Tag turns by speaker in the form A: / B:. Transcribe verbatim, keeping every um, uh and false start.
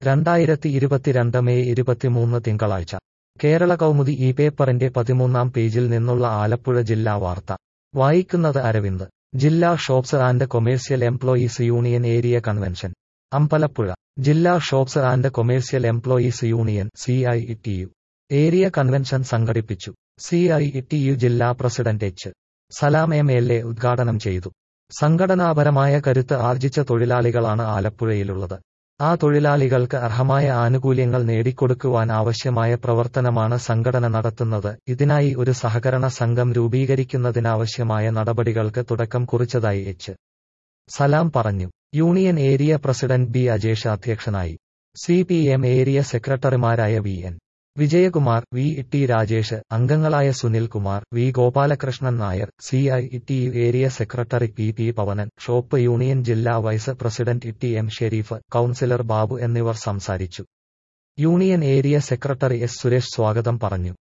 A: രണ്ടായിരത്തി ഇരുപത്തിരണ്ട് മെയ് ഇരുപത്തിമൂന്ന് തിങ്കളാഴ്ച കേരള കൗമുദി ഈ പേപ്പറിന്റെ പതിമൂന്നാം പേജിൽ നിന്നുള്ള ആലപ്പുഴ ജില്ലാ വാർത്ത വായിക്കുന്നത് അരവിന്ദ്. ജില്ലാ shops and commercial employees union area convention Ambalappuzha. ജില്ലാ shops and commercial employees union C I T U area convention സംഘടിപ്പിച്ചു. സി ഐ ടി യു ജില്ലാ president H Salam M L A ഉദ്ഘാടനം ചെയ്തു. സംഘടനാപരമായ കരുത്ത് ആർജിച്ച തൊഴിലാളികളാണ് ആലപ്പുഴയിലുള്ളത്. ആ തൊഴിലാളികൾക്ക് അർഹമായ ആനുകൂല്യങ്ങൾ നേടിക്കൊടുക്കുവാൻ ആവശ്യമായ പ്രവർത്തനമാണ് സംഘടന നടത്തുന്നത്. ഇതിനായി ഒരു സഹകരണ സംഘം രൂപീകരിക്കുന്നതിനാവശ്യമായ നടപടികൾക്ക് തുടക്കം കുറിച്ചതായി എച്ച് സലാം പറഞ്ഞു. Union area president B Ajesh അധ്യക്ഷനായി. സി പി എം ഏരിയ സെക്രട്ടറിമാരായ V N Vijayakumar, V T Rajesh, അംഗങ്ങളായ Sunilkumar, V Gopalakrishnan Nair, C I T U area secretary P P Pavanan, shop union ജില്ലാ vice president T M Sherif, councillor Babu എന്നിവർ സംസാരിച്ചു. Union area secretary S Suresh സ്വാഗതം പറഞ്ഞു.